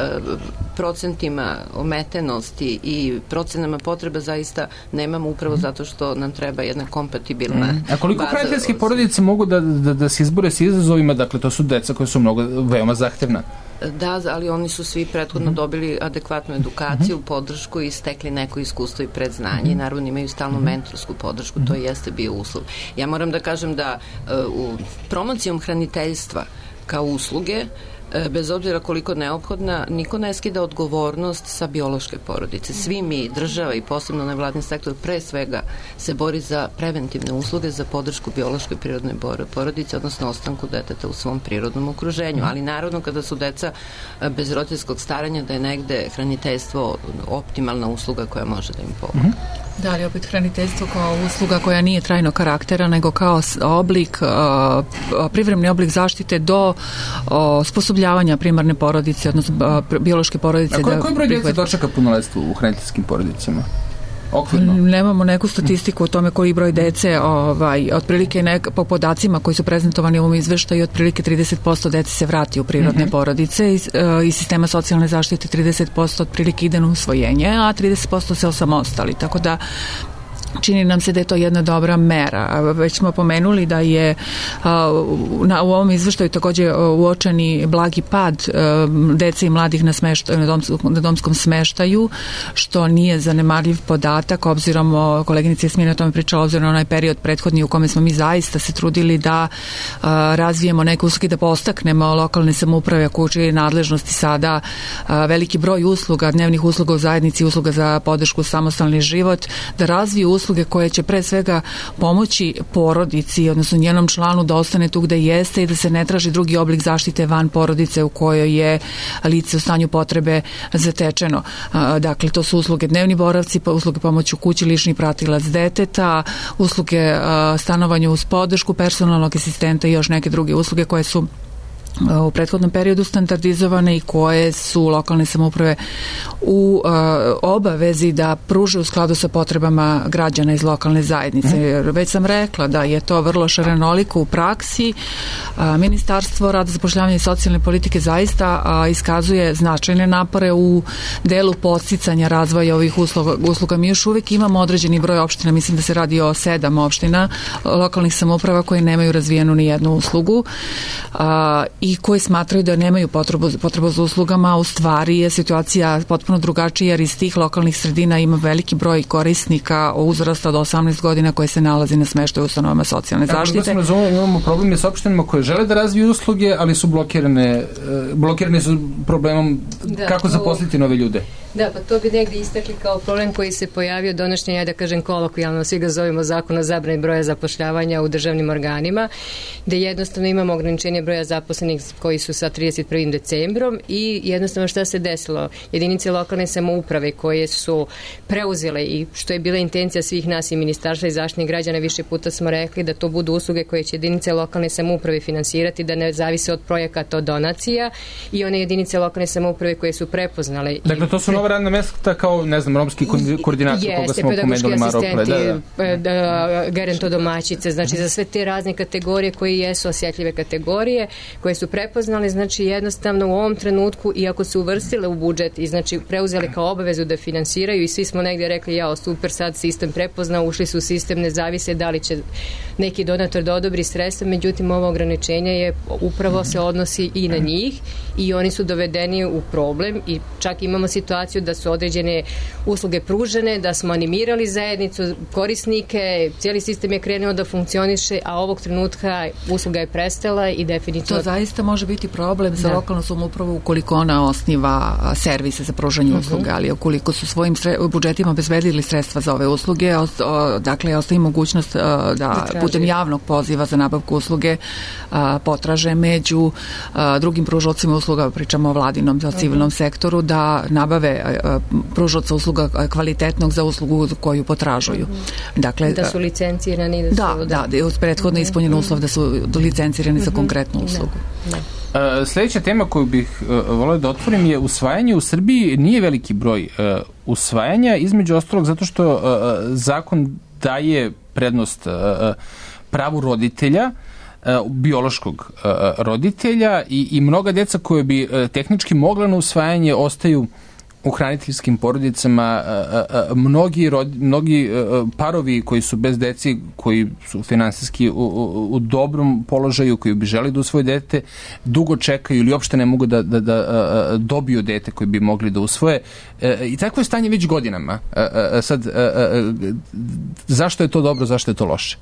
procentima ometenosti i procenama potreba zaista nemamo, upravo zato što nam treba jedna kompatibilna mm. A koliko hraniteljske porodice mogu da, da, da se izbore s izazovima? Dakle, to su deca koja su mnogo veoma zahtevna. Da, ali oni su svi prethodno mm-hmm. dobili adekvatnu edukaciju, mm-hmm. podršku i stekli neko iskustvo i predznanje mm-hmm. i naravno imaju stalnu mm-hmm. mentorsku podršku, mm-hmm. to jeste bio uslov. Ja moram da kažem da uh, u promocijom hraniteljstva kao usluge, bez obzira koliko neophodna, niko ne skida odgovornost sa biološke porodice. Svi mi, država i posebno nevladin sektor, pre svega se bori za preventivne usluge, za podršku biološkoj prirodnoj porodice, odnosno ostanku deteta u svom prirodnom okruženju. Ali naravno kada su deca bez roditeljskog staranja, da je negde hraniteljstvo optimalna usluga koja može da im pomogne. Da, ali opet hraniteljstvo kao usluga koja nije trajno karaktera, nego kao oblik, privremeni oblik zaštite do sposobljavanja primarne porodice, odnosno biološke porodice. A koji, koji broj djece dočeka punoletstvo u hraniteljskim porodicama? Okvirno. Nemamo neku statistiku o tome koji broj dece, ovaj, otprilike nek, po podacima koji su prezentovani u ovom izveštaju, otprilike trideset posto dece se vrati u prirodne mm-hmm. porodice iz, uh, iz sistema socijalne zaštite, trideset posto otprilike ide na usvojenje, a trideset posto se osamostali, tako da čini nam se da je to jedna dobra mera. Već smo pomenuli da je na, u ovom izveštaju takođe uočeni blagi pad dece i mladih na, smeštaju, na, domskom, na domskom smeštaju, što nije zanemarljiv podatak, obzirom, koleginica Jasmina o tome pričala, obzirom na onaj period prethodni u kome smo mi zaista se trudili da a, razvijemo neke usluge, da postaknemo lokalne samouprave u čije nadležnosti sada a, veliki broj usluga, dnevnih usluga u zajednici, usluga za podršku samostalni život, da razviju usluge usluge koje će pre svega pomoći porodici, odnosno njenom članu da ostane tu gde jeste i da se ne traži drugi oblik zaštite van porodice u kojoj je lice u stanju potrebe zatečeno. Dakle, to su usluge dnevni boravci, usluge pomoću kući, lični pratilac deteta, usluge stanovanja uz podršku personalnog asistenta i još neke druge usluge koje su u prethodnom periodu standardizovane i koje su lokalne samouprave u uh, obavezi da pruže u skladu sa potrebama građana iz lokalne zajednice. Jer već sam rekla da je to vrlo šarenoliko u praksi. Uh, Ministarstvo rada, zapošljavanja i socijalne politike zaista uh, iskazuje značajne napore u delu podsticanja razvoja ovih usluga. usluga. Mi još uvijek imamo određeni broj opština, mislim da se radi o sedam opština lokalnih samouprava koje nemaju razvijenu ni jednu uslugu uh, i koji smatraju da nemaju potrebu, potrebu za uslugama, a u stvari je situacija potpuno drugačija, jer iz tih lokalnih sredina ima veliki broj korisnika uzrasta od osamnaest godina koji se nalazi na smeštaju ustanovama socijalne zaštite. Kako da sam razumio, imamo probleme s opštinama koje žele da razviju usluge, ali su blokirane, blokirane su problemom da, kako zaposliti nove ljude. Da, pa to bi negdje istakli kao problem koji se pojavio donošenja, ja da kažem kolokvijalno, svi ga zovemo zakon o zabrani broja zapošljavanja u državnim organima, gde jednostavno imamo ograničenje broja zaposlenih koji su sa trideset prvim decembrom i jednostavno šta se desilo? Jedinice lokalne samouprave koje su preuzele i što je bila intencija svih nas i ministarstva i zaštitnih građana, više puta smo rekli da to budu usluge koje će jedinice lokalne samouprave finansirati, da ne zavise od projekata, od donacija, i one jedinice lokalne samouprave koje su prepoznale. Dakle, to su nova radna mesta kao, ne znam, romski koordinator koga smo pomenuli Marople. Da, da. da, gerontodomaćice, znači za sve te razne kategorije koje jesu osjetljive kategorije, koje su su prepoznali, znači jednostavno u ovom trenutku, iako su uvrstile u budžet i znači preuzeli kao obavezu da finansiraju i svi smo negdje rekli, jao super, sad sistem prepoznao, ušli su u sistem, ne zavise da li će neki donator da odobri sredstva, međutim ovo ograničenje je upravo se odnosi i na njih i oni su dovedeni u problem i čak imamo situaciju da su određene usluge pružene, da smo animirali zajednicu, korisnike, cijeli sistem je krenuo da funkcioniše, a ovog trenutka usluga je prestala i definitivno... To zaista može biti problem za lokalnu samoupravu ukoliko ona osniva servise za pružanje uh-huh. usluga, ali ukoliko su svojim sre, budžetima obezbedili sredstva za ove usluge, o, o, dakle, ostaje mogućnost a, da putem javnog poziva za nabavku usluge a, potraže među a, drugim pružalcima usluga, pričamo o vladinom, za civilnom uh-huh. sektoru, da nabave a, pružalca usluga kvalitetnog za uslugu koju potražuju. Uh-huh. Dakle, da su licencirani. Da, da, su, da, da je uz prethodno ispunjen uh-huh. uslov da su licencirani uh-huh. za konkretnu uslugu. Da, da. Uh, sljedeća tema koju bih uh, volio da otvorim je usvajanje u Srbiji. Nije veliki broj uh, usvajanja, između ostalog zato što uh, zakon daje prednost uh, pravu roditelja, uh, biološkog uh, roditelja i, i mnoga djeca koje bi uh, tehnički mogla na usvajanje ostaju u hraniteljskim porodicama. A, a, a, mnogi, rod, mnogi a, parovi koji su bez deci, koji su finansijski u, u, u dobrom položaju, koji bi želi da usvoje dete, dugo čekaju ili uopšte ne mogu da, da, da a, dobiju dete koji bi mogli da usvoje. A, I tako je stanje već godinama. A, a, sad, a, a, zašto je to dobro, zašto je to loše?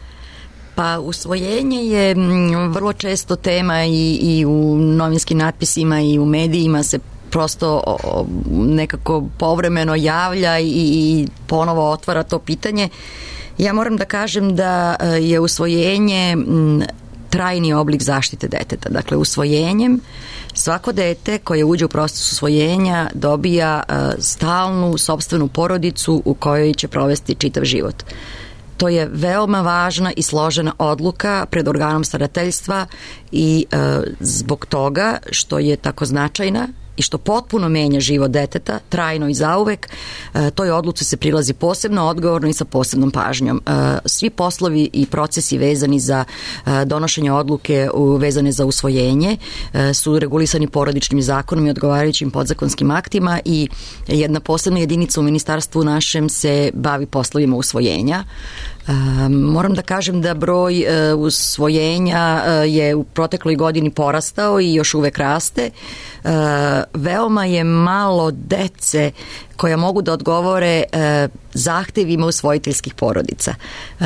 Pa usvojenje je vrlo često tema i, i u novinskim natpisima i u medijima se prosto o, nekako povremeno javlja i, i ponovo otvara to pitanje. Ja moram da kažem da je usvojenje m, trajni oblik zaštite deteta. Dakle, usvojenjem svako dete koje uđe u proces usvojenja dobija a, stalnu sopstvenu porodicu u kojoj će provesti čitav život. To je veoma važna i složena odluka pred organom starateljstva i e, zbog toga što je tako značajna i što potpuno menja život deteta, trajno i zauvek, e, toj odluci se prilazi posebno odgovorno i sa posebnom pažnjom. E, svi poslovi i procesi vezani za e, donošenje odluke u, vezane za usvojenje e, su regulisani porodičnim zakonom i odgovarajućim podzakonskim aktima i jedna posebna jedinica u ministarstvu našem se bavi poslovima usvojenja. Uh, moram da kažem da broj uh, usvojenja uh, je u protekloj godini porastao i još uvek raste. Uh, veoma je malo dece koja mogu da odgovore uh, zahtevima usvojiteljskih porodica. Uh,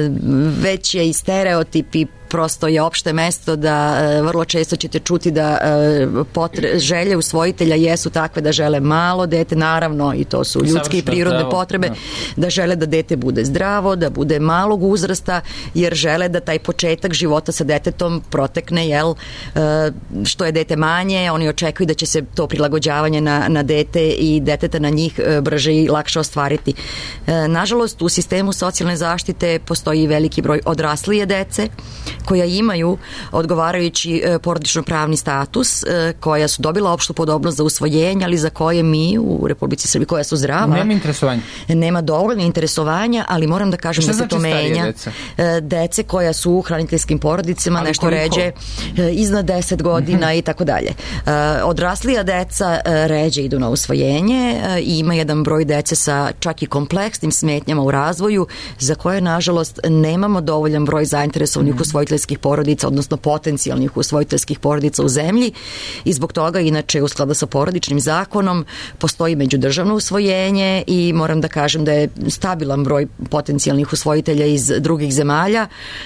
već je i stereotipi, prosto je opšte mesto da uh, vrlo često ćete čuti da uh, potre, želje usvojitelja jesu takve da žele malo dete, naravno i to su ljudske i prirodne zdravo. potrebe, da. da žele da dete bude zdravo, da bude malog uzrasta, jer žele da taj početak života sa detetom protekne, jel, uh, što je dete manje, oni očekuju da će se to prilagođavanje na, na dete i deteta na njih uh, brže i lakše ostvariti. Uh, nažalost, u sistemu socijalne zaštite postoji veliki broj odraslije dece koja imaju odgovarajući e, porodično-pravni status, e, koja su dobila opštu podobnost za usvojenje, ali za koje mi u Republici Srbiji, koja su zdrava, nema interesovanja. Nema dovoljno interesovanja, ali moram da kažem da se znači to menja. Dece? E, dece koja su u hraniteljskim porodicama, ali nešto koliko? ređe, e, iznad deset godina mm-hmm. i tako dalje. E, odraslija deca e, ređe idu na usvojenje e, i ima jedan broj dece sa čak i kompleksnim smetnjama u razvoju, za koje, nažalost, nemamo dovoljan broj zainteresovanih mm-hmm. usvojiteljskih porodica, odnosno potencijalnih usvojiteljskih porodica u zemlji i zbog toga, inače, u skladu sa porodičnim zakonom postoji međudržavno usvojenje i moram da kažem da je stabilan broj potencijalnih usvojitelja iz drugih zemalja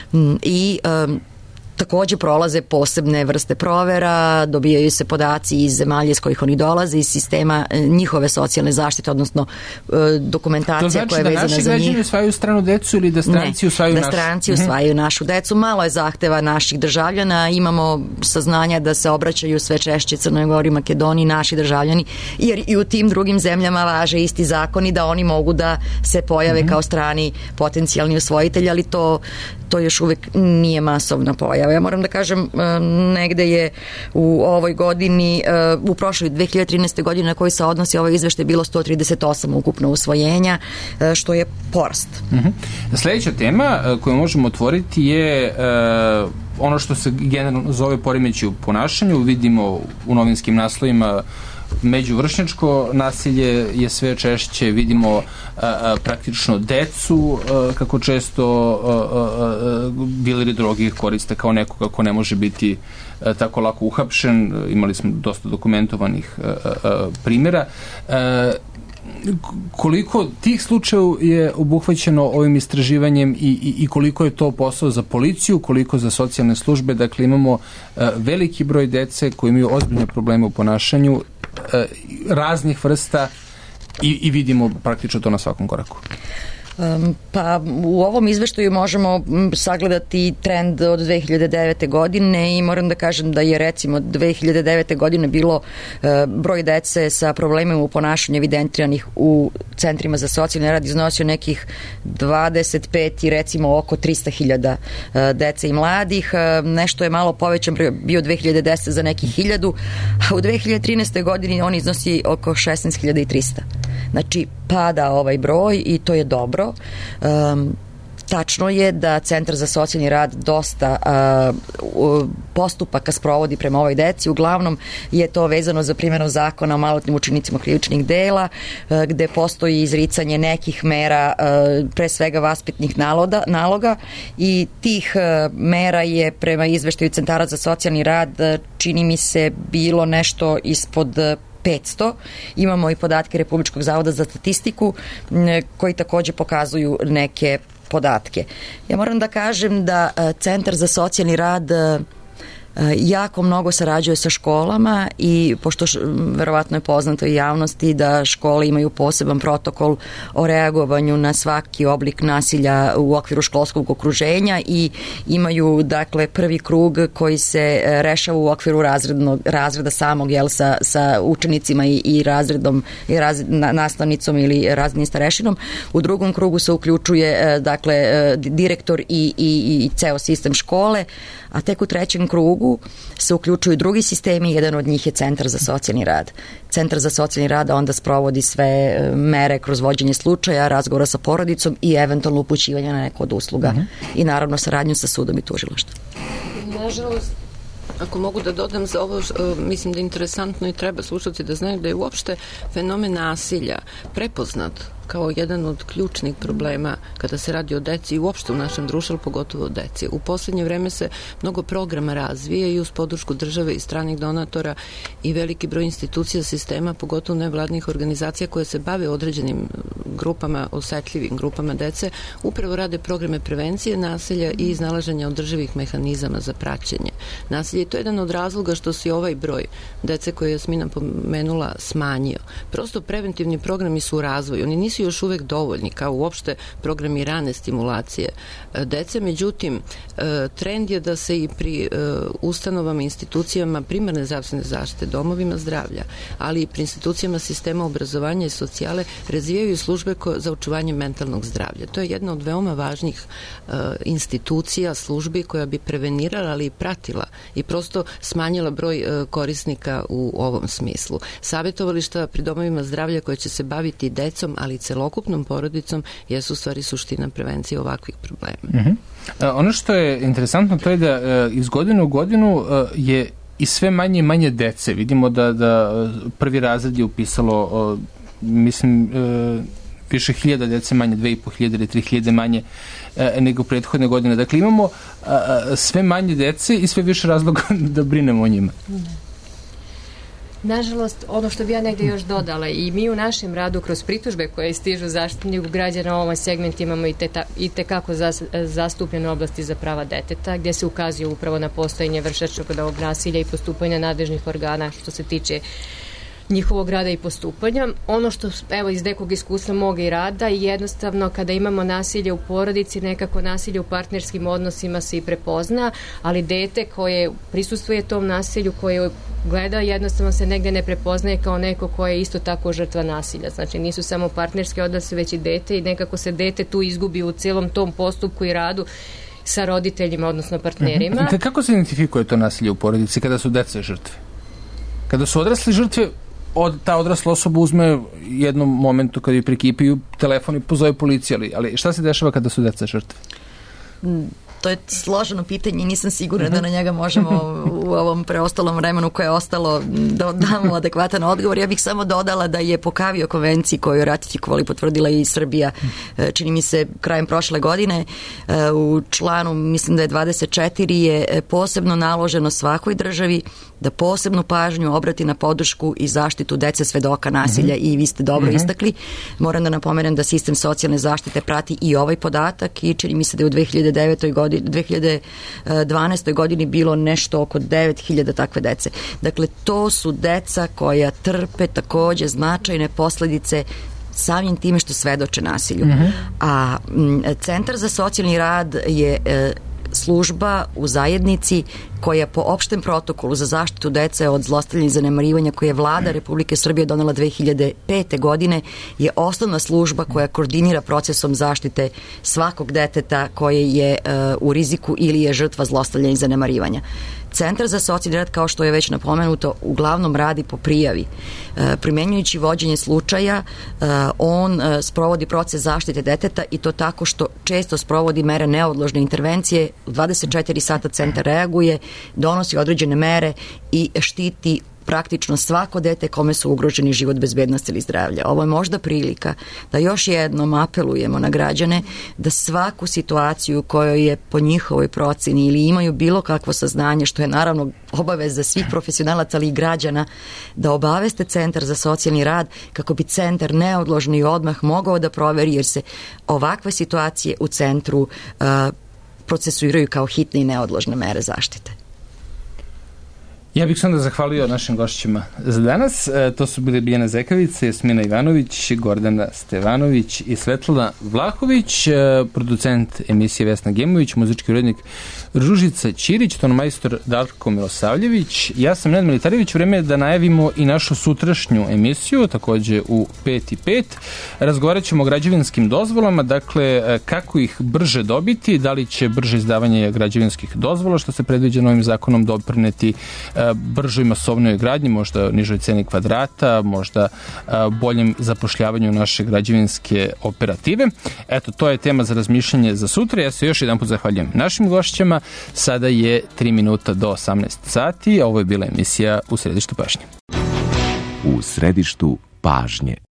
i um, takođe prolaze posebne vrste provera, dobijaju se podaci iz zemalja iz kojih oni dolaze, iz sistema njihove socijalne zaštite, odnosno dokumentacija koja je vezana za njih. To znači da naši građani usvajaju stranu decu ili da stranci ne, usvajaju našu? Da stranci našu. usvajaju našu decu. Malo je zahteva naših državljana, imamo saznanja da se obraćaju sve češće Crnoj Gori, Makedoniji, naši državljani, jer i u tim drugim zemljama važe isti zakoni da oni mogu da se pojave mm-hmm. kao strani potencijalni usvojitelji, ali to to još uvek nije masovna pojava. Ja moram da kažem, negde je u ovoj godini, u prošloj dve hiljade trinaeste. godini na koji se odnosi ovaj izveštaj bilo sto trideset osam ukupno usvojenja, što je porast. Uh-huh. Sljedeća tema koju možemo otvoriti je uh, ono što se generalno zove poremećaj u ponašanju, vidimo u novinskim naslovima međuvršnjačko nasilje je sve češće, vidimo a, a, praktično decu a, kako često a, a, a, dileri droge koriste kao nekoga ko ne može biti a, tako lako uhapšen. Imali smo dosta dokumentovanih a, a, primjera. A, koliko tih slučajeva je obuhvaćeno ovim istraživanjem i, i, i koliko je to posao za policiju, koliko za socijalne službe? Dakle, imamo a, veliki broj dece koji imaju ozbiljne probleme u ponašanju raznih vrsta i, i vidimo praktično to na svakom koraku. Um, pa u ovom izveštaju možemo sagledati trend od dve hiljade devete. godine i moram da kažem da je recimo dve hiljade devete. godine bilo uh, broj dece sa problemima u ponašanju evidentiranih u centrima za socijalni rad iznosio nekih dvadeset pet i recimo oko trista hiljada uh, dece i mladih. Uh, nešto je malo povećan bio dve hiljade desete. za nekih hiljadu, a u dve hiljade trinaestoj. godini on iznosi oko šesnaest hiljada i trista. Znači, pada ovaj broj i to je dobro. Um, tačno je da Centar za socijalni rad dosta uh, postupaka sprovodi prema ovoj deci. Uglavnom je to vezano za primjenu zakona o maloletnim učenicima krivičnih dela, uh, gde postoji izricanje nekih mera, uh, pre svega vaspitnih naloga, naloga i tih uh, mera je prema izveštaju Centara za socijalni rad uh, čini mi se bilo nešto ispod uh, petsto. Imamo i podatke Republičkog zavoda za statistiku koji takođe pokazuju neke podatke. Ja moram da kažem da Centar za socijalni rad jako mnogo sarađuje sa školama i pošto š, verovatno je poznato i javnosti da škole imaju poseban protokol o reagovanju na svaki oblik nasilja u okviru školskog okruženja i imaju dakle prvi krug koji se rešava u okviru razrednog, razreda samog jel, sa, sa učenicima i, i razredom i razred, na, nastavnicom ili razrednim starešinom. U drugom krugu se uključuje dakle direktor i, i, i ceo sistem škole, a tek u trećem krugu se uključuju drugi sistemi, jedan od njih je Centar za socijalni rad. Centar za socijalni rad onda sprovodi sve mere kroz vođenje slučaja, razgovora sa porodicom i eventualno upućivanje na neko od usluga. Uh-huh. I naravno saradnju sa sudom i tužilaštvom. Nažalost, ako mogu da dodam za ovo, mislim da je interesantno i treba slušati da znaju da je uopšte fenomen nasilja prepoznat kao jedan od ključnih problema kada se radi o deci i uopšte u našem društvu, pogotovo o deci. U poslednje vreme se mnogo programa razvija i uz podršku države i stranih donatora i veliki broj institucija sistema, pogotovo nevladnih organizacija koje se bave određenim grupama, osetljivim grupama dece, upravo rade programe prevencije nasilja i iznalaženja održivih mehanizama za praćenje nasilja. I to je jedan od razloga što se ovaj broj dece koje je Jasmina pomenula smanjio. Prosto preventivni programi su u razvoju. Oni nisu još uvek dovoljni kao uopšte programi rane stimulacije dece, međutim trend je da se i pri ustanovama, institucijama primarne zdravstvene zaštite, domovima zdravlja, ali i pri institucijama sistema obrazovanja i socijale razvijaju službe za očuvanje mentalnog zdravlja. To je jedna od veoma važnih institucija, službi koja bi prevenirala, ali i pratila i prosto smanjila broj korisnika u ovom smislu. Savetovališta pri domovima zdravlja koje će se baviti decom, ali i celokupnom porodicom jesu u stvari suština prevencije ovakvih problema. Uh-huh. A, ono što je interesantno to je da a, iz godine u godinu a, je i sve manje i manje dece. Vidimo da, da prvi razred je upisalo a, mislim a, više hiljada dece manje, dve i po hiljade ili tri hiljade manje a, nego prethodne godine. Dakle, imamo a, a, sve manje dece i sve više razloga da brinemo o njima. Nažalost, ono što bi ja negde još dodala i mi u našem radu kroz pritužbe koje stižu Zaštitniku građana u ovom segmentu imamo i, te, i tekako zas, zastupljene oblasti za prava deteta gdje se ukazuje upravo na postojanje vršnjačkog nasilja i postupanja nadležnih organa što se tiče njihovog rada i postupanja. Ono što, evo, iz nekog iskustva moga i rada i jednostavno kada imamo nasilje u porodici, nekako nasilje u partnerskim odnosima se i prepozna, ali dete koje prisustvuje tom nasilju, koje gleda, jednostavno se negde ne prepoznaje kao neko koje je isto tako žrtva nasilja. Znači nisu samo partnerske odnose, već i dete i nekako se dete tu izgubi u celom tom postupku i radu sa roditeljima, odnosno partnerima. Uh-huh. Kako se identifikuje to nasilje u porodici kada su deca žrtve? Kada su odrasli žrtve, od, ta odrasla osoba uzme jednom momentu kad je prekipiju telefon i pozove policiju, ali, ali šta se dešava kada su deca žrtve? to je složeno pitanje i nisam sigurna da na njega možemo u ovom preostalom vremenu koje je ostalo da damo adekvatan odgovor. Ja bih samo dodala da je po Kavio konvenciji koju je ratifikovali i potvrdila i Srbija, čini mi se krajem prošle godine, u članu, mislim da je dvadeset četiri, je posebno naloženo svakoj državi da posebnu pažnju obrati na podršku i zaštitu dece svedoka nasilja, mm-hmm. i vi ste dobro mm-hmm. istakli. Moram da napomenem da sistem socijalne zaštite prati i ovaj podatak i čini mi se da je u dve hiljade devetoj godini, dve hiljade dvanaestoj godini bilo nešto oko devet hiljada takve dece. Dakle, to su deca koja trpe takođe značajne posledice samim time što svedoče nasilju. Mm-hmm. A m, Centar za socijalni rad je e, služba u zajednici koja po opštem protokolu za zaštitu dece od zlostavljanja i zanemarivanja koje je vlada Republike Srbije donela dve hiljade pete godine je osnovna služba koja koordinira procesom zaštite svakog deteta koje je uh, u riziku ili je žrtva zlostavljanja i zanemarivanja. Centar za socijalni rad, kao što je već napomenuto, uglavnom radi po prijavi. E, primenjujući vođenje slučaja, e, on e, sprovodi proces zaštite deteta i to tako što često sprovodi mere neodložne intervencije. U dvadeset četiri sata centar reaguje, donosi određene mere i štiti praktično svako dete kome su ugroženi život, bezbednost ili zdravlje. Ovo je možda prilika da još jednom apelujemo na građane da svaku situaciju kojoj je po njihovoj proceni ili imaju bilo kakvo saznanje, što je naravno obaveza svih profesionalaca ali i građana, da obaveste Centar za socijalni rad kako bi centar neodložno i odmah mogao da proveri, jer se ovakve situacije u centru uh, procesuiraju kao hitne i neodložne mere zaštite. Ja bih se onda zahvalio našim gošćima za danas. E, to su bili Biljana Zekavica, Jasmina Ivanović, Gordana Stevanović i Svetlana Vlahović, e, producent emisije Vesna Gemović, muzički urednik Ružica Ćirić, tonmajstor Darko Milosavljević. Ja sam Nenad Militarević. Vreme je da najavimo i našu sutrašnju emisiju, takođe u pet i pet. Razgovarat ćemo o građevinskim dozvolama, dakle kako ih brže dobiti, da li će brže izdavanje građevinskih dozvola, što se predviđa novim zakonom, doprineti bržoj masovnoj gradnji, možda nižoj ceni kvadrata, možda boljem zapošljavanju naše građevinske operative. Eto, to je tema za razmišljanje za sutra. Ja se još jedan put zahvaljujem našim gošćama. Sada je tri minuta do osamnaest sati, a ovo je bila emisija U središtu pažnje. U središtu pažnje.